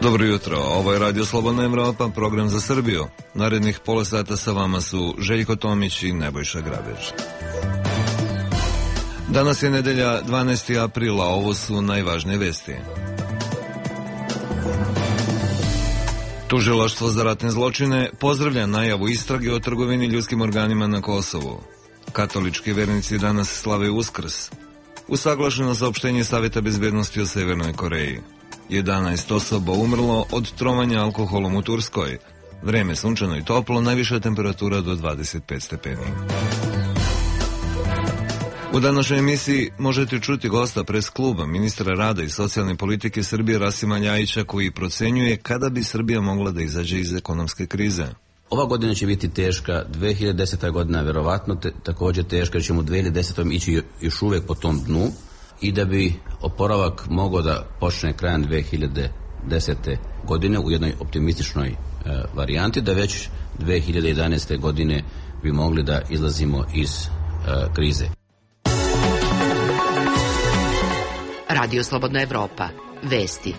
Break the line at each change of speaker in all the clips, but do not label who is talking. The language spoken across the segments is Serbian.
Dobro jutro, ovo je Radio Slobodna Evropa, program za Srbiju. Narednih pola sata sa vama su Željko Tomić i Nebojša Grabež. Danas je nedelja 12. aprila, ovo su najvažnije vesti. Tužilaštvo za ratne zločine pozdravlja najavu istrage o trgovini ljudskim organima na Kosovu. Katolički vernici danas slave Uskrs. Usaglašeno saopštenje Saveta bezbednosti o Severnoj Koreji. 11 osoba umrlo od trovanja alkoholom u Turskoj. Vreme sunčano i toplo, najviša temperatura do 25 stepeni. U današnjoj emisiji možete čuti gosta pres kluba, ministra rada i socijalne politike Srbije Rasima Ljajića, koji procenjuje kada bi Srbija mogla da izađe iz ekonomske krize.
Ova godina će biti teška, 2010. godina verovatno također teška, jer ćemo u 2010. ići još uvijek po tom dnu i da bi oporavak mogao da počne krajem 2010. godine u jednoj optimističnoj varijanti, da već 2011. godine bi mogli da izlazimo iz krize.
Radio Slobodna Evropa. Vesti.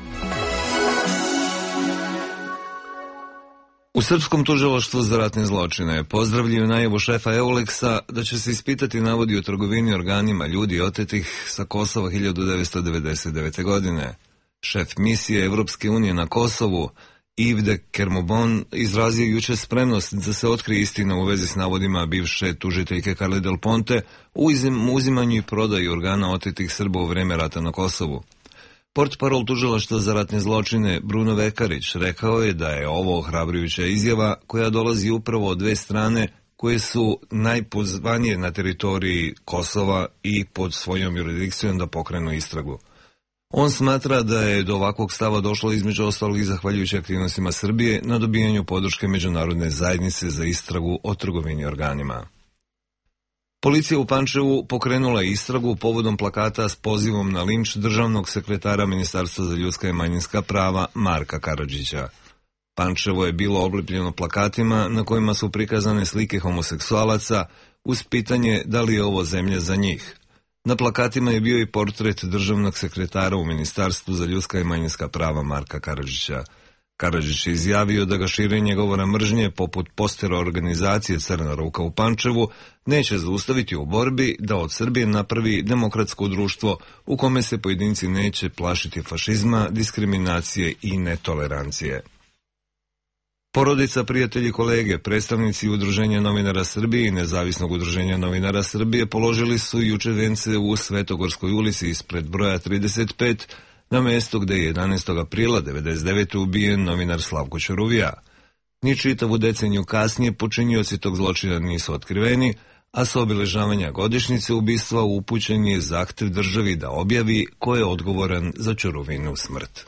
U Srpskom tužilaštvu za ratne zločine pozdravljaju najavu šefa Euleksa da će se ispitati navodi o trgovini organima ljudi otetih sa Kosova 1999. godine. Šef misije Evropske unije na Kosovu, Yves de Kermobon, izrazio juče spremnost da se otkrije istina u vezi s navodima bivše tužiteljke Carle Del Ponte u uzimanju i prodaju organa otetih Srba u vreme rata na Kosovu. Portparol tužilaštva za ratne zločine Bruno Vekarić rekao je da je ovo ohrabrujuća izjava koja dolazi upravo od dve strane koje su najpozvanije na teritoriji Kosova i pod svojom jurisdikcijom da pokrenu istragu. On smatra da je do ovakvog stava došlo između ostalog i zahvaljujući aktivnostima Srbije na dobijanju podrške međunarodne zajednice za istragu o trgovini organima. Policija u Pančevu pokrenula je istragu povodom plakata s pozivom na linč državnog sekretara Ministarstva za ljudska i manjinska prava Marka Karadžića. Pančevo je bilo oblepljeno plakatima na kojima su prikazane slike homoseksualaca uz pitanje da li je ovo zemlja za njih. Na plakatima je bio i portret državnog sekretara u Ministarstvu za ljudska i manjinska prava Marka Karadžića. Karadžić je izjavio da ga širenje govora mržnje poput postera organizacije Crna ruka u Pančevu neće zaustaviti u borbi da od Srbije napravi demokratsko društvo u kome se pojedinci neće plašiti fašizma, diskriminacije i netolerancije. Porodica, prijatelji, kolege, predstavnici Udruženja novinara Srbije i Nezavisnog udruženja novinara Srbije položili su juče vence u Svetogorskoj ulici ispred broja 35 na mesto gde je 11. aprila 1999. ubijen novinar Slavko Ćuruvija. Ni čitavu deceniju kasnije počinioci tog zločina nisu otkriveni, a sa obeležavanja godišnjice ubistva upućen je zahtev državi da objavi ko je odgovoran za Ćuruvinu smrt.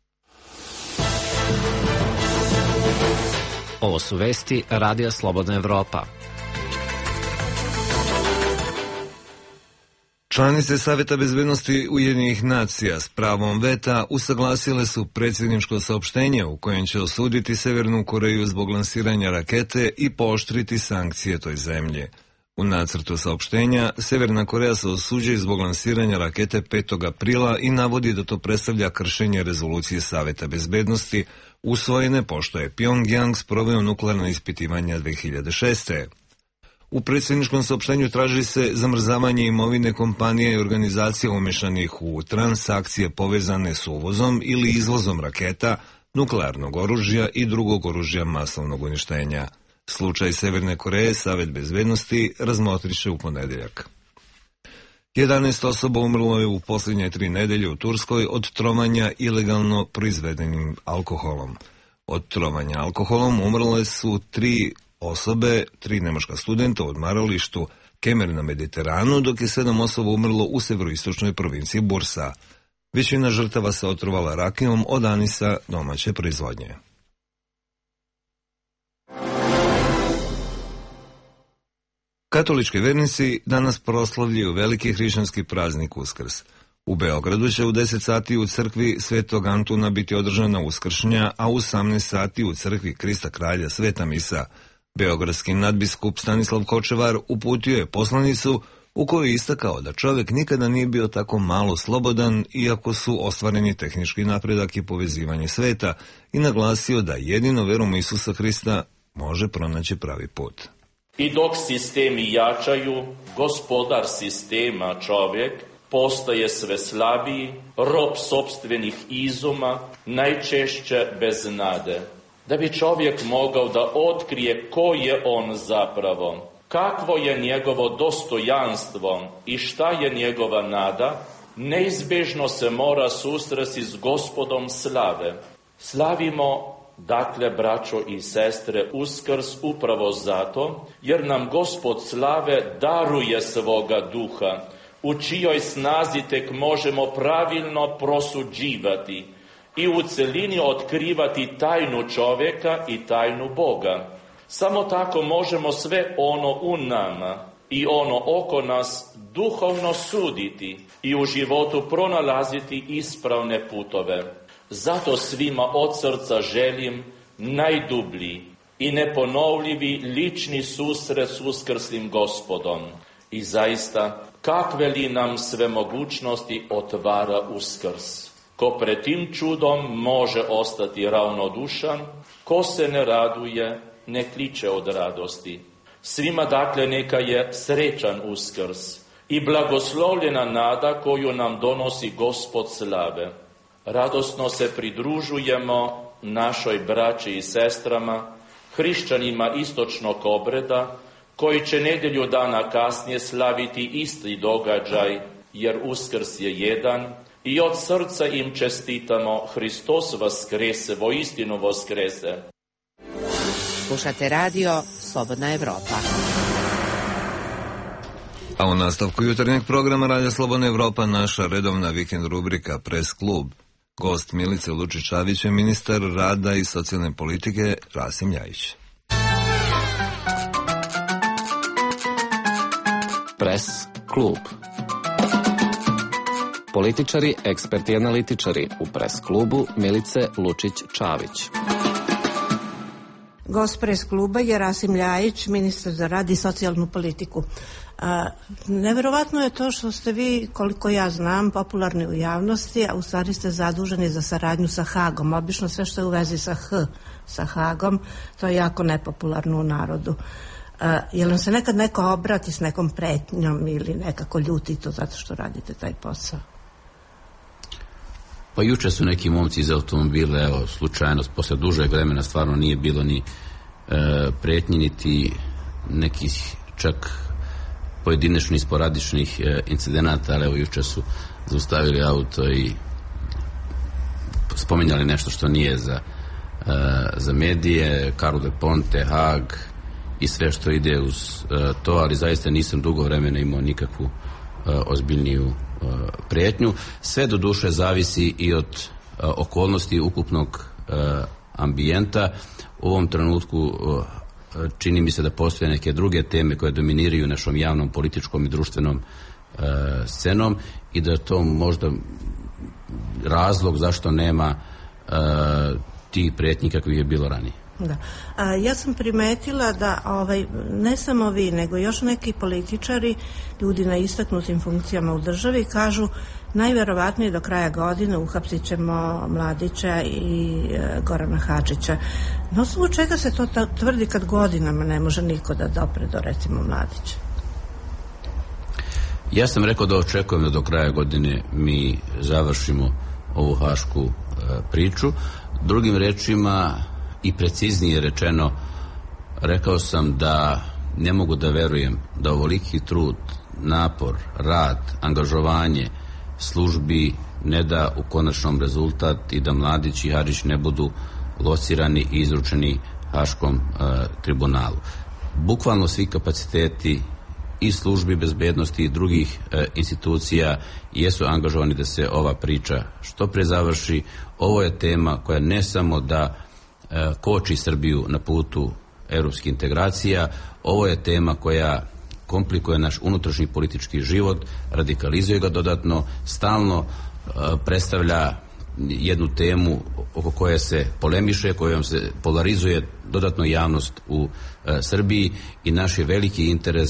Ovo su vesti Radija Slobodna Evropa.
Članice Saveta bezbednosti Ujedinjenih nacija s pravom veta usaglasile su predsjedničko saopštenje u kojem će osuditi Severnu Koreju zbog lansiranja rakete i pooštriti sankcije toj zemlji. U nacrtu saopštenja Severna Koreja se osuđuje zbog lansiranja rakete 5. aprila i navodi da to predstavlja kršenje rezolucije Saveta bezbednosti usvojene pošto je Pjongjang sproveo nuklearna ispitivanja 2006. U predsjedničkom saopštenju traži se zamrzavanje imovine kompanija i organizacija umešanih u transakcije povezane s uvozom ili izvozom raketa, nuklearnog oružja i drugog oružja masovnog uništenja. Slučaj Severne Koreje Savet bezbednosti razmotrit će u ponedeljak. 11 osoba umrlo je u posljednje 3 nedelje u Turskoj od trovanja ilegalno proizvedenim alkoholom. Od trovanja alkoholom umrle su 3 osobe, 3 nemačka studenta u odmaralištu Kemer na Mediteranu, dok je 7 osoba umrlo u severoistočnoj provinciji Bursa. Većina žrtava se otrovala rakijom od anisa domaće proizvodnje. Katolički vernici danas proslavljaju veliki hrišćanski praznik Uskrs. U Beogradu će u 10 sati u crkvi Svetog Antuna biti održana uskršnja, a u 18 sati u crkvi Krista Kralja Sveta misa. Beogradski nadbiskup Stanislav Kočevar uputio je poslanicu u kojoj je istakao da čovjek nikada nije bio tako malo slobodan, iako su ostvareni tehnički napredak i povezivanje sveta, i naglasio da jedino verom Isusa Hrista može pronaći pravi put.
I dok sistemi jačaju, gospodar sistema, čovjek, postaje sve slabiji, rob sopstvenih izuma, najčešće bez nade. Da bi čovjek mogao da otkrije ko je on zapravo, kakvo je njegovo dostojanstvo i šta je njegova nada, neizbežno se mora susresti s Gospodom slave. Slavimo, dakle, braćo i sestre, Uskrs upravo zato, jer nam Gospod slave daruje svoga duha, u čijoj snazi tek možemo pravilno prosuđivati i u celini otkrivati tajnu čovjeka i tajnu Boga. Samo tako možemo sve ono u nama i ono oko nas duhovno suditi i u životu pronalaziti ispravne putove. Zato svima od srca želim najdublji i neponovljivi lični susret s uskrslim Gospodom. I zaista, kakve li nam sve mogućnosti otvara Uskrs. Ko pred tim čudom može ostati ravnodušan, ko se ne raduje, ne kliče od radosti. Svima dakle neka je srećan Uskrs i blagoslovljena nada koju nam donosi Gospod slave. Radosno se pridružujemo našoj braći i sestrama, hrišćanima istočnog obreda, koji će nedjelju dana kasnije slaviti isti događaj, jer Uskrs je jedan, i od srca im čestitamo Hristos vaskrese, voistinu vaskrese.
Slušate radio Slobodna Evropa.
A u nastavku jutarnjeg programa Radija Slobodna Evropa naša redovna vikend rubrika Pres klub. Gost Milice Lučić-Čavić je ministar rada i socijalne politike Rasim Ljajić.
Pres klub. Političari, eksperti i analitičari u Pres klubu Milice Lučić-Čavić.
Gost Pres kluba je Rasim Ljajić, ministar za rad i socijalnu politiku. Neverovatno je to što ste vi, koliko ja znam, popularni u javnosti, a u stvari ste zaduženi za saradnju sa Hagom. Obično sve što je u vezi sa Hagom, to je jako nepopularno u narodu. Je li vam se nekad neko obrati s nekom pretnjom ili nekako ljuti to zato što radite taj posao?
Pa juče su neki momci iz automobila, evo, slučajno, posle dužeg vremena stvarno nije bilo ni pretnji, niti nekih čak pojedinačnih, sporadičnih incidenata, ali evo juče su zaustavili auto i spominjali nešto što nije za medije, Karlo de Ponte, Hag i sve što ide uz to, ali zaista nisam dugo vremena imao nikakvu ozbiljniju prijetnju. Sve do duše zavisi i od okolnosti ukupnog ambijenta. U ovom trenutku čini mi se da postoje neke druge teme koje dominiraju našom javnom, političkom i društvenom scenom i da je to možda razlog zašto nema tih prijetnji kakvih je bilo ranije.
Da. Ja sam primetila da ne samo vi, nego još neki političari, ljudi na istaknutim funkcijama u državi, kažu najverovatnije do kraja godine uhapsit ćemo Mladića i Gorana Hadžića. Na osnovu čega se to tvrdi kad godinama ne može niko da dopre do, recimo, Mladića?
Ja sam rekao da očekujem da do kraja godine mi završimo ovu hašku priču. Drugim rečima i preciznije rečeno, rekao sam da ne mogu da verujem da ovoliki trud, napor, rad, angažovanje službi ne da u konačnom rezultat i da Mladić i Hadžić ne budu locirani i izručeni Haškom tribunalu. Bukvalno svi kapaciteti i službi bezbednosti i drugih institucija jesu angažovani da se ova priča što pre završi. Ovo je tema koja ne samo da koči Srbiju na putu evropskih integracija, ovo je tema koja komplikuje naš unutrašnji politički život, radikalizuje ga dodatno, stalno predstavlja jednu temu oko koje se polemiše, kojom se polarizuje dodatno javnost u Srbiji i naš je veliki interes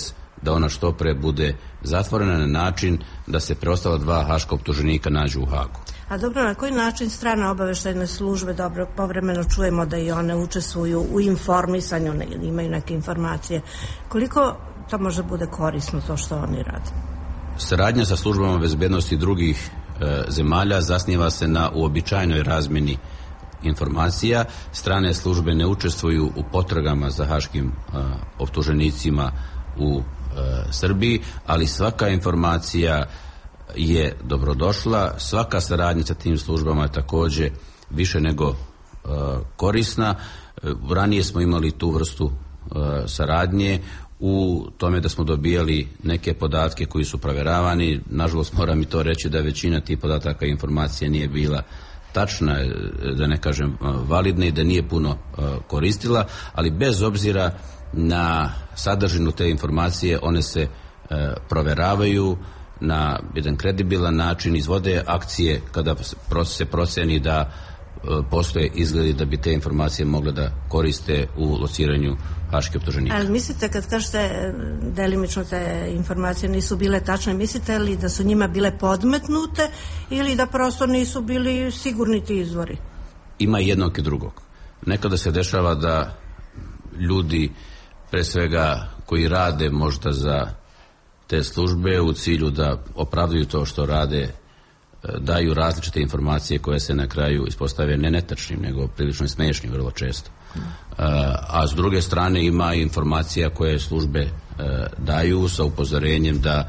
da ona što pre bude zatvorena na način da se preostala 2 haška optuženika nađu u Hagu.
A dobro, na koji način strane obaveštajne službe, dobro, povremeno čujemo da i one učestvuju u informisanju, imaju neke informacije. Koliko to može bude korisno, to što oni rade?
Saradnja sa službama bezbednosti drugih zemalja zasniva se na uobičajenoj razmjeni informacija. Strane službe ne učestvuju u potragama za haškim optuženicima u Srbiji, ali svaka informacija je dobrodošla, svaka saradnja sa tim službama je također više nego korisna. Ranije smo imali tu vrstu saradnje u tome da smo dobijali neke podatke koji su provjeravani. Nažalost, moram i to reći da većina tih podataka i informacija nije bila tačna, da ne kažem validna i da nije puno koristila, ali bez obzira na sadržinu te informacije, one se provjeravaju na jedan kredibilan način, izvode akcije kada se proceni da postoje izgledi da bi te informacije mogle da koriste u lociranju haških optuženika.
Ali mislite, kad kažete delimično te informacije nisu bile tačne, mislite li da su njima bile podmetnute ili da prosto nisu bili sigurni ti izvori?
Ima jednog i drugog. Nekada se dešava da ljudi, pre svega koji rade možda za te službe u cilju da opravdaju to što rade, daju različite informacije koje se na kraju ispostave ne netačnim, nego prilično smiješnim vrlo često. A s druge strane ima informacija koje službe daju sa upozorenjem da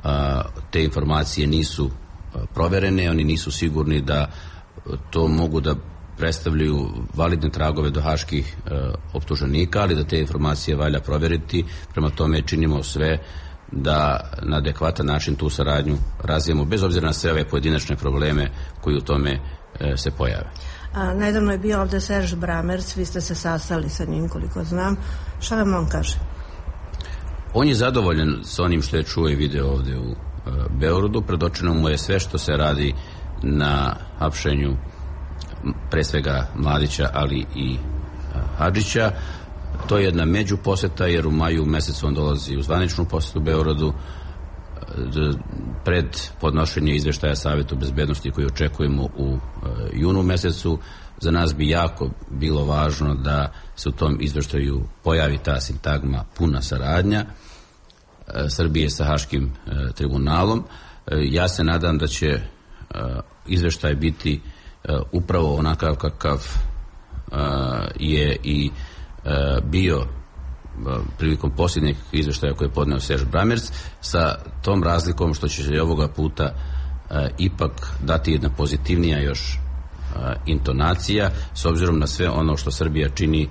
te informacije nisu proverene, oni nisu sigurni da to mogu da predstavljaju validne tragove do haških optuženika, ali da te informacije valja provjeriti. Prema tome činimo sve da na adekvatan način tu saradnju razvijemo, bez obzira na sve ove pojedinačne probleme koji u tome se pojave.
Nedavno je bio ovdje Serge Brammertz, vi ste se sastali sa njim, koliko znam. Šta vam on kaže?
On je zadovoljan s onim što je čuo i video ovdje u Beogradu. Predočeno mu je sve što se radi na hapšenju pre svega Mladića, ali i Hadžića. To je jedna međuposeta, jer u maju mesecu on dolazi u zvaničnu posetu Beogradu pred podnošenje izveštaja Savetu bezbednosti koji očekujemo u junu mesecu. Za nas bi jako bilo važno da se u tom izveštaju pojavi ta sintagma puna saradnja Srbije sa Haškim tribunalom. Ja se nadam da će izveštaj biti upravo onakav kakav je i bio prilikom posljednjeg izveštaja koje je podneo Serge Brammertz, sa tom razlikom što će se ovoga puta ipak dati jedna pozitivnija još intonacija s obzirom na sve ono što Srbija čini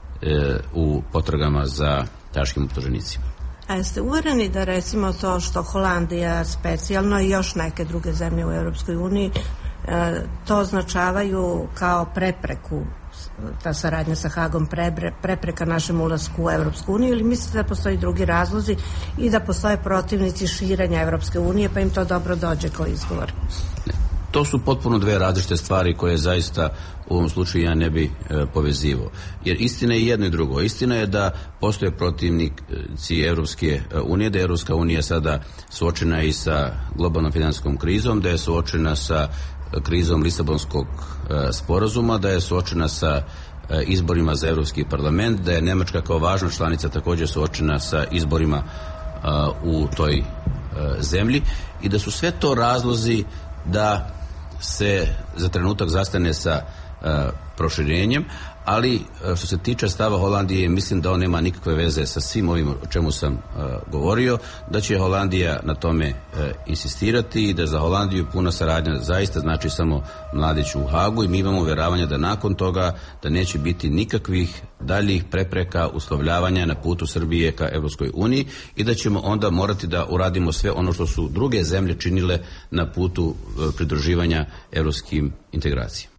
u potragama za haškim optuženicima.
A jeste uvereni da recimo to što Holandija specijalno i još neke druge zemlje u Europskoj uniji to označavaju kao prepreku, ta saradnja sa Hagom prepreka našem ulasku u Europsku uniju, ili mislite da postoji drugi razlozi i da postoje protivnici širenja Europske unije pa im to dobro dođe kao izgovor?
Ne. To su potpuno dve različite stvari koje zaista u ovom slučaju ja ne bi povezivao. Jer istina je jedno i drugo. Istina je da postoje protivnici Europske unije, da je Europska unija sada suočena i sa globalnom finansijskom krizom, da je suočena sa krizom Lisabonskog sporazuma, da je suočena sa izborima za Europski parlament, da je Nemačka kao važna članica također suočena sa izborima u toj zemlji i da su sve to razlozi da se za trenutak zastane sa proširenjem, ali što se tiče stava Holandije, mislim da on nema nikakve veze sa svim ovim o čemu sam govorio, da će Holandija na tome insistirati i da za Holandiju puna saradnja zaista znači samo Mladić u Hagu i mi imamo uvjeravanje da nakon toga da neće biti nikakvih daljih prepreka uslovljavanja na putu Srbije ka Europskoj uniji i da ćemo onda morati da uradimo sve ono što su druge zemlje činile na putu pridruživanja europskim integracijama.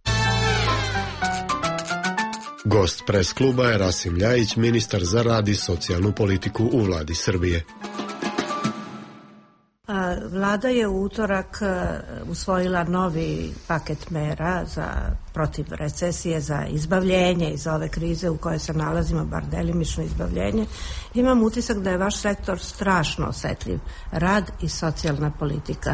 Gost pres kluba je Rasim Ljajić, ministar za rad i socijalnu politiku u vladi Srbije.
Vlada je u utorak usvojila novi paket mera protiv recesije, za izbavljenje iz ove krize u kojoj se nalazimo, bar delimično izbavljenje. Imam utisak da je vaš sektor strašno osetljiv. Rad i socijalna politika.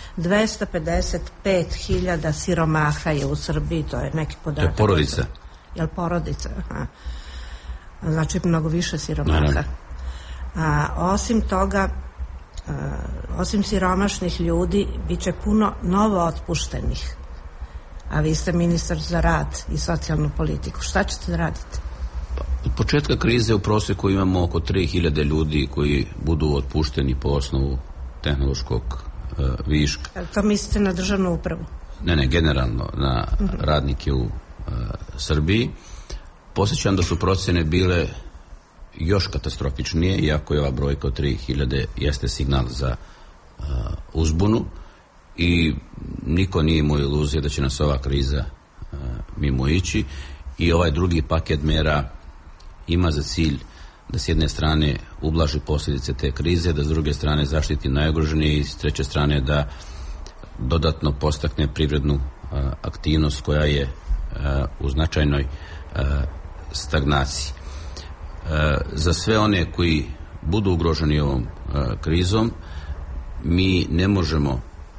255.000 siromaha je u Srbiji, to je neki podatak.
To je porodica.
Jel porodica? Aha. Znači mnogo više siromaha. Osim toga, osim siromašnih ljudi, bit će puno novo otpuštenih. A vi ste ministar za rad i socijalnu politiku. Šta ćete da radite?
Od početka krize u prosjeku imamo oko 3.000 ljudi koji budu otpušteni po osnovu tehnološkog viška.
To mislite na državnu upravu?
Ne, generalno na radnike u Srbiji. Posjećam da su procjene bile još katastrofičnije, iako je ova brojka od 3.000 jeste signal za uzbunu i niko nije imao iluzije da će nas ova kriza mimo ići i ovaj drugi paket mera ima za cilj da s jedne strane ublaži posljedice te krize, da s druge strane zaštiti najugroženije i s treće strane da dodatno postakne privrednu aktivnost koja je u značajnoj stagnaciji. Za sve one koji budu ugroženi ovom krizom, mi ne možemo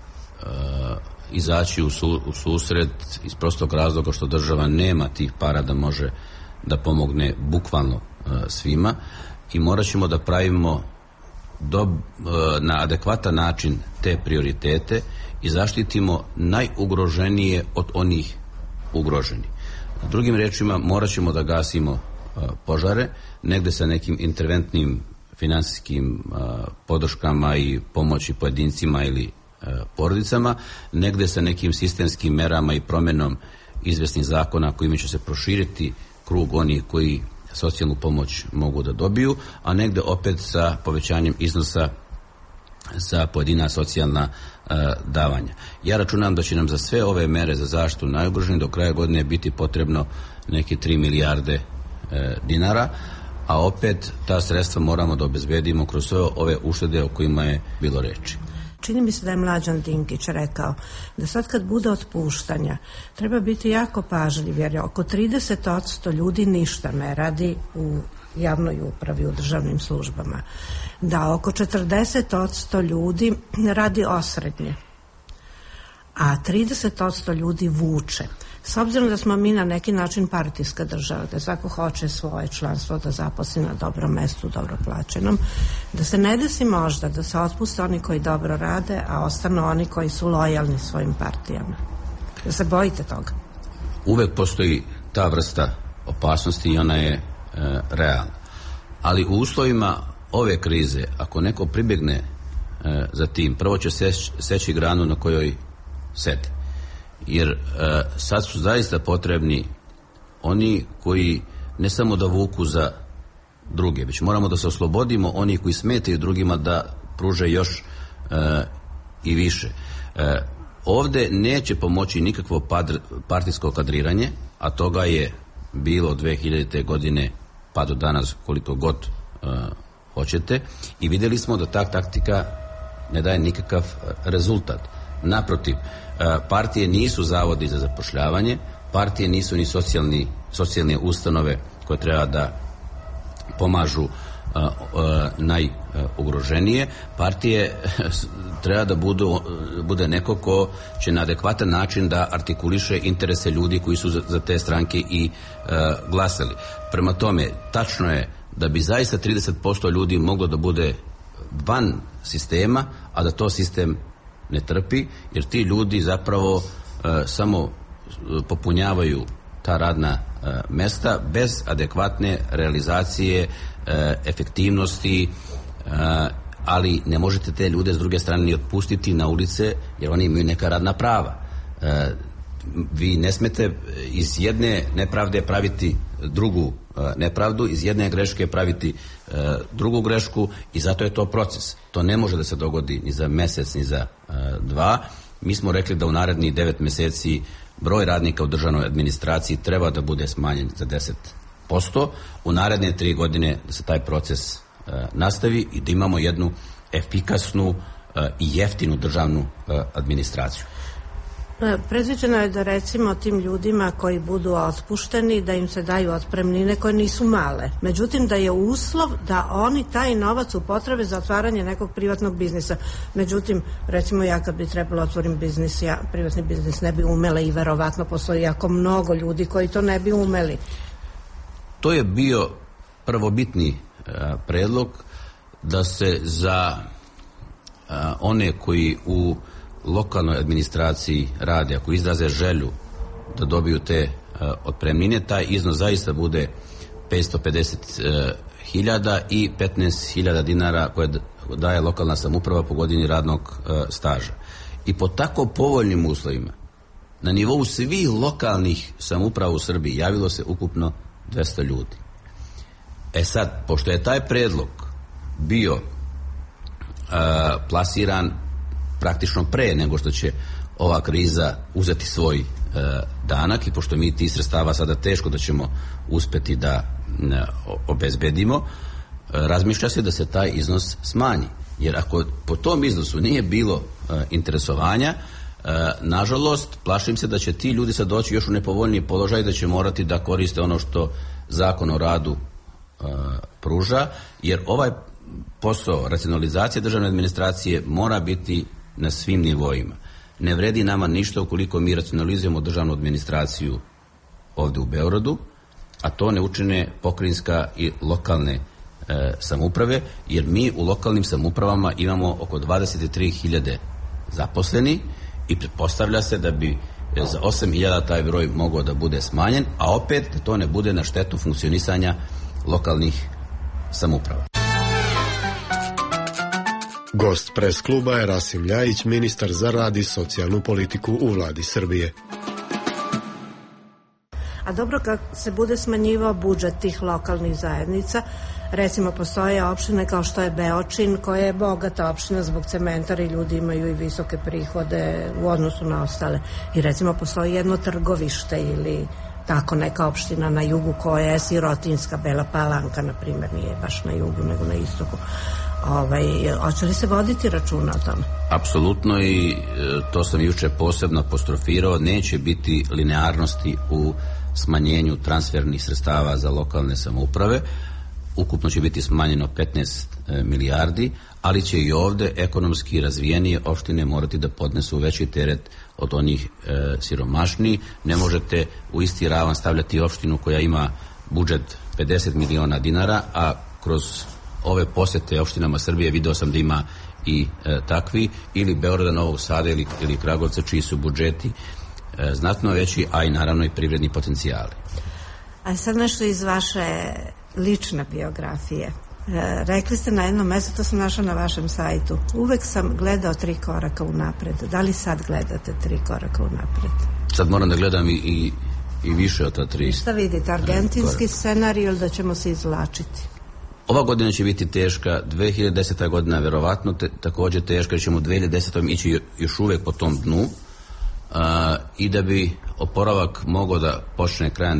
izaći u susret iz prostog razloga što država nema tih para da može da pomogne bukvalno svima i morat ćemo da pravimo na adekvatan način te prioritete i zaštitimo najugroženije od onih ugroženih. Drugim riječima, morat ćemo da gasimo požare, negde sa nekim interventnim finansijskim podrškama i pomoći pojedincima ili porodicama, negde sa nekim sistemskim merama i promjenom izvesnih zakona kojima će se proširiti krug onih koji socijalnu pomoć mogu da dobiju, a negde opet sa povećanjem iznosa za pojedina socijalna davanja. Ja računam da će nam za sve ove mere za zaštitu najugroženih do kraja godine biti potrebno neke 3 milijarde dinara, a opet ta sredstva moramo da obezbedimo kroz sve ove uštede o kojima je bilo reči.
Čini mi se da je Mlađan Dinkić rekao da sad kad bude otpuštanja treba biti jako pažljiv, jer je oko 30% ljudi ništa ne radi u javnoj upravi, u državnim službama. Da oko 40% ljudi radi osrednje, a 30% ljudi vuče. S obzirom da smo mi na neki način partijska država, da svako hoće svoje članstvo da zaposli na dobrom mestu, dobro plaćenom, da se ne desi možda da se otpuste oni koji dobro rade, a ostanu oni koji su lojalni svojim partijama. Da se bojite toga?
Uvek postoji ta vrsta opasnosti i ona je realna. Ali u uslovima ove krize, ako neko pribjegne za tim, prvo će seći granu na kojoj sedi. Jer sad su zaista potrebni oni koji ne samo da vuku za druge, već moramo da se oslobodimo oni koji smetaju drugima da pruže još i više. Ovde neće pomoći nikakvo partijsko kadriranje, a toga je bilo od 2000. godine pa do danas koliko god hoćete, i vidjeli smo da ta taktika ne daje nikakav rezultat. Naprotiv, partije nisu zavodi za zapošljavanje, partije nisu ni socijalne ustanove koje treba da pomažu najugroženije. Partije treba da bude neko ko će na adekvatan način da artikuliše interese ljudi koji su za te stranke i glasali. Prema tome, tačno je da bi zaista 30% ljudi moglo da bude van sistema, a da to sistem ne trpi, jer ti ljudi zapravo samo popunjavaju ta radna mesta bez adekvatne realizacije, efektivnosti, ali ne možete te ljude s druge strane ni otpustiti na ulice, jer oni imaju neka radna prava. Vi ne smete iz jedne nepravde praviti drugu nepravdu, iz jedne greške praviti drugu grešku, i zato je to proces. To ne može da se dogodi ni za mjesec, ni za 2. Mi smo rekli da u narednih 9 mjeseci broj radnika u državnoj administraciji treba da bude smanjen za 10%. U naredne 3 godine da se taj proces nastavi i da imamo jednu efikasnu i jeftinu državnu administraciju.
Predviđeno je da recimo tim ljudima koji budu otpušteni da im se daju otpremnine koje nisu male. Međutim, da je uslov da oni taj novac upotrebe za otvaranje nekog privatnog biznisa. Međutim, recimo ja kad bi trebalo otvorim biznis, ja privatni biznis ne bi umela i verovatno postoji jako mnogo ljudi koji to ne bi umeli.
To je bio prvobitni predlog da se za one koji u lokalnoj administraciji rade, ako izraze želju da dobiju te otpremnine, taj iznos zaista bude 550.000 i 15.000 dinara koje daje lokalna samouprava po godini radnog staža. I po tako povoljnim uslovima na nivou svih lokalnih samouprava u Srbiji javilo se ukupno 200 ljudi. Sad, pošto je taj predlog bio plasiran praktično pre nego što će ova kriza uzeti svoj danak i pošto mi ti sredstava sada teško da ćemo uspeti da obezbedimo, razmišlja se da se taj iznos smanji. Jer ako po tom iznosu nije bilo interesovanja, nažalost, plašim se da će ti ljudi sad doći još u nepovoljniji položaj, da će morati da koriste ono što Zakon o radu pruža, jer ovaj posao racionalizacije državne administracije mora biti na svim nivoima. Ne vredi nama ništa ukoliko mi racionalizujemo državnu administraciju ovdje u Beogradu, a to ne učine pokrajinska i lokalne samouprave, jer mi u lokalnim samoupravama imamo oko 23.000 zaposleni i pretpostavlja se da bi za 8.000 taj broj mogao da bude smanjen, a opet da to ne bude na štetu funkcionisanja lokalnih samouprava.
Gost pres kluba je Rasim Ljajić, ministar za rad i socijalnu politiku u vladi Srbije.
A dobro, kad se bude smanjivao budžet tih lokalnih zajednica, recimo postoje opštine kao što je Beočin, koja je bogata opština zbog cementara i ljudi imaju i visoke prihode u odnosu na ostale. I recimo postoji jedno Trgovište ili tako neka opština na jugu koja je sirotinska, Bela Palanka, na primjer, nije baš na jugu nego na istoku. Hoće li se voditi računa o tome?
Apsolutno, i to sam juče posebno apostrofirao, neće biti linearnosti u smanjenju transfernih sredstava za lokalne samouprave. Ukupno će biti smanjeno 15 milijardi, ali će i ovdje ekonomski razvijenije opštine morati da podnesu veći teret od onih siromašnijih. Ne možete u isti ravan stavljati opštinu koja ima budžet 50 miliona dinara, a kroz ove posete opštinama Srbije video sam da ima i takvi, ili Beograda, Novog Sada ili Kragujevca, čiji su budžeti znatno veći, a i naravno i privredni potencijali.
A sad nešto iz vaše lične biografije. Rekli ste na jednom mjestu, to sam našla na vašem sajtu, uvek sam gledao 3 koraka unapred. Da li sad gledate 3 koraka unapred?
Sad moram da gledam i više od ta 3.
Šta vidite, argentinski scenarij ili da ćemo se izvlačiti?
Ova godina će biti teška, 2010. godina verovatno također teška, jer ćemo u 2010. ići još uvijek po tom dnu, i da bi oporavak mogao da počne krajem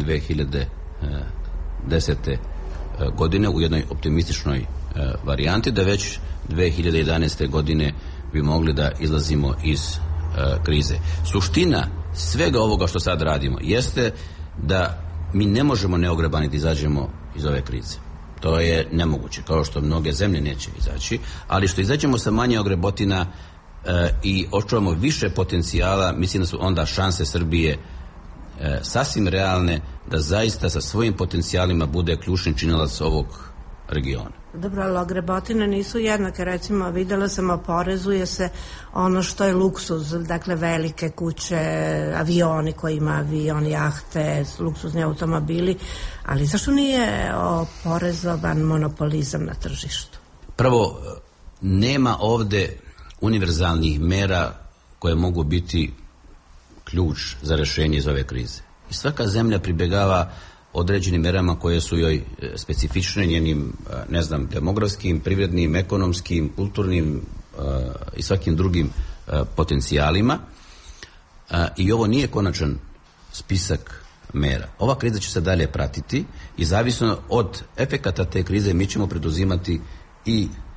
2010. godine u jednoj optimističnoj varijanti, da već 2011. godine bi mogli da izlazimo iz krize. Suština svega ovoga što sad radimo jeste da mi ne možemo neogrebani da izađemo iz ove krize. To je nemoguće, kao što mnoge zemlje neće izaći, ali što izađemo sa manje ogrebotina i očuvamo više potencijala, mislim da su onda šanse Srbije sasvim realne da zaista sa svojim potencijalima bude ključni činilac ovog regiona.
Dobro, ali ogrebotine nisu jednake. Recimo, videla sam, oporezuje se ono što je luksuz, dakle velike kuće, avioni koji ima avion, jahte, luksuzni automobili, ali zašto nije oporezovan monopolizam na tržištu?
Prvo, nema ovde univerzalnih mera koje mogu biti ključ za rešenje iz ove krize. I svaka zemlja pribegava određenim merama koje su joj specifične, njenim, demografskim, privrednim, ekonomskim, kulturnim i svakim drugim potencijalima. I ovo nije konačan spisak mera. Ova kriza će se dalje pratiti i zavisno od efekata te krize mi ćemo preduzimati i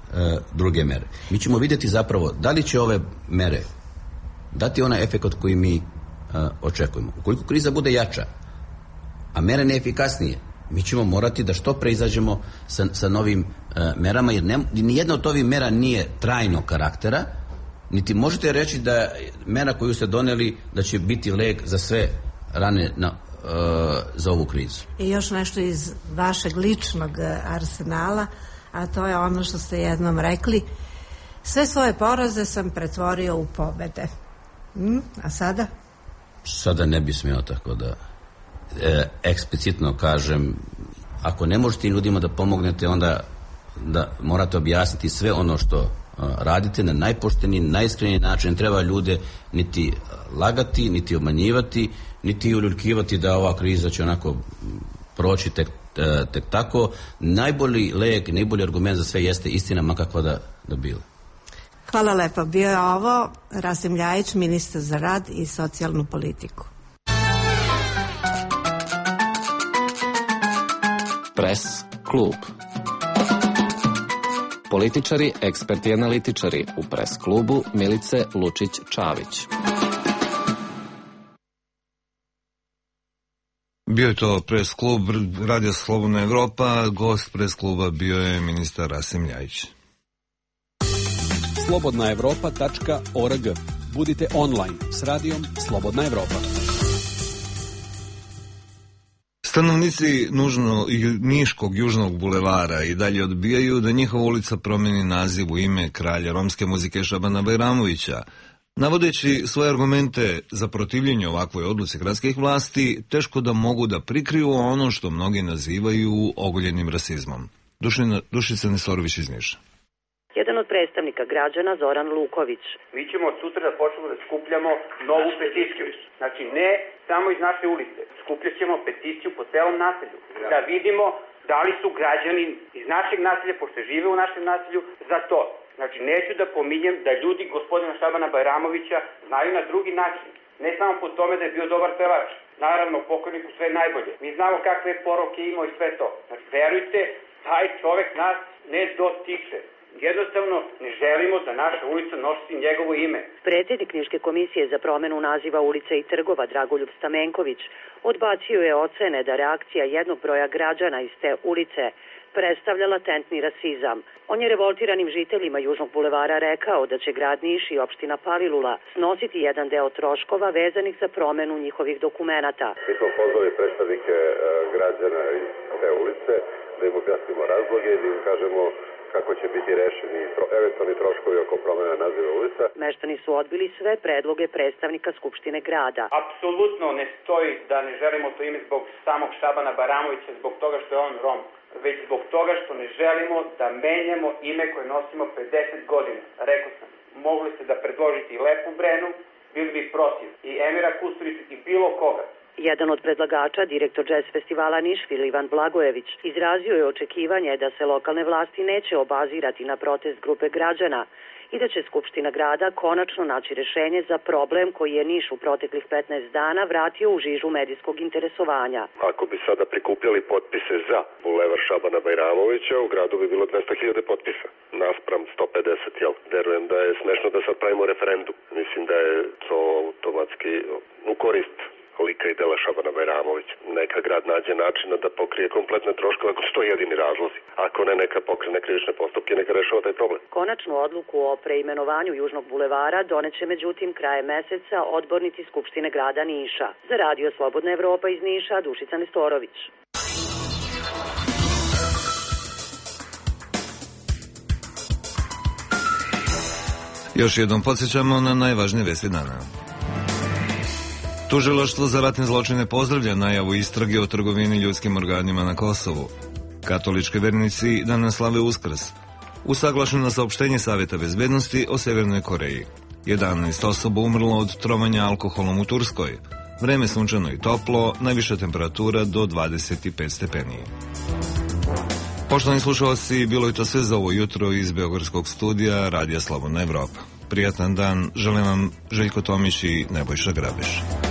druge mere. Mi ćemo vidjeti zapravo da li će ove mere dati onaj efekt koji mi očekujemo. Ukoliko kriza bude jača, a mere neefikasnije, mi ćemo morati da što pre izađemo sa novim merama, jer nijedna od ovih mera nije trajnog karaktera, niti možete reći da mera koju ste doneli da će biti lek za sve rane za ovu krizu.
I još nešto iz vašeg ličnog arsenala, a to je ono što ste jednom rekli: sve svoje poraze sam pretvorio u pobede. A sada?
Sada ne bi smio tako da eksplicitno kažem. Ako ne možete ljudima da pomognete, onda da morate objasniti sve ono što radite na najpošteniji, najiskreniji način. Treba ljude niti lagati, niti obmanjivati, niti uljuljkivati da ova kriza će onako proći tek tako. Najbolji lek, najbolji argument za sve jeste istina, makakva da bila.
Hvala lepo. Bio je ovo Rasim Ljajić, ministar za rad i socijalnu politiku.
Pres klub. Političari, eksperti i analitičari u Pres klubu Milice Lučić-Čavić.
Bio je to Pres klub Radio Slobodna Evropa. Gost Pres kluba bio je ministar Rasim Ljajić.
slobodnaevropa.org. Budite online s radijom Slobodna Evropa.
Stanovnici Niškog južnog bulevara i dalje odbijaju da njihova ulica promeni naziv u ime kralja romske muzike Šabana Bajramovića. Navodeći svoje argumente za protivljenje ovakvoj odluci gradskih vlasti, teško da mogu da prikriju ono što mnogi nazivaju ogoljenim rasizmom. Dušica Nesorović iz Niša.
Jedan od predstavnika građana, Zoran Luković.
Mi ćemo od sutra da počnemo da skupljamo novu peticiju. Znači, ne samo iz naše ulice. Skupljat ćemo peticiju po celom naselju. Da vidimo da li su građani iz našeg naselja, pošto žive u našem naselju, za to. Znači, neću da pominjem da ljudi gospodina Šabana Bajramovića znaju na drugi način. Ne samo po tome da je bio dobar pevač. Naravno, pokojniku sve najbolje. Mi znamo kakve poroke imao i sve to. Znači, verujte, taj čovek nas ne dotiče. Jednostavno ne želimo da naša ulica nosi njegovo ime.
Predsjednik Niške komisije za promenu naziva ulica i trgova Dragoljub Stamenković odbacio je ocene da reakcija jednog broja građana iz te ulice predstavlja latentni rasizam. On je revoltiranim žiteljima Južnog bulevara rekao da će grad Niš i opština Palilula snositi jedan deo troškova vezanih za promenu njihovih dokumenata.
Mi smo pozvali predstavnike građana iz te ulice da im objasnimo razloge i da im kažemo kako će biti rešeni eventualni troškovi oko promena naziva ulica.
Meštani su odbili sve predloge predstavnika Skupštine grada.
Apsolutno ne stoji da ne želimo to ime zbog samog Šabana Bajramovića, zbog toga što je on Rom, već zbog toga što ne želimo da menjamo ime koje nosimo 50 godina. Rekao sam, mogli ste da predložite i Lepu Brenu, bili bi protiv, i Emira Kusturića i bilo koga.
Jedan od predlagača, direktor jazz festivala Niš, Ivan Blagojević, izrazio je očekivanje da se lokalne vlasti neće obazirati na protest grupe građana i da će Skupština grada konačno naći rešenje za problem koji je Niš u proteklih 15 dana vratio u žižu medijskog interesovanja.
Ako bi sada prikupljali potpise za bulevar Šabana Bajramovića, u gradu bi bilo 200.000 potpisa, naspram 150, jel? Verujem da je smešno da sad pravimo referendum. Mislim da je to automatski u korist lika i dela Šabana Bajramovića. Neka grad nađe načina da pokrije kompletne troškove ako su to jedini razlozi. Ako ne, neka pokrene krivične postupke, neka rešava taj problem.
Konačnu odluku o preimenovanju Južnog bulevara doneće međutim krajem meseca odbornici Skupštine grada Niša. Za Radio Slobodna Evropa iz Niša, Dušica Nestorović.
Još jednom podsjećamo na najvažnije vesti dana. Tužilaštvo za ratne zločine pozdravlja najavu istrage o trgovini ljudskim organima na Kosovu. Katolički vernici danas slave Uskrs. Usaglašeno saopštenje Savjeta bezbednosti o Severnoj Koreji. 11 osoba umrlo od trovanja alkoholom u Turskoj. Vreme sunčano i toplo, najviša temperatura do 25 stepeni. Poštovani slušalci, bilo je to sve za ovo jutro iz Beogradskog studija Radija Slobodna Evropa. Prijatan dan, želim vam Željko Tomić i Nebojša Grabeš.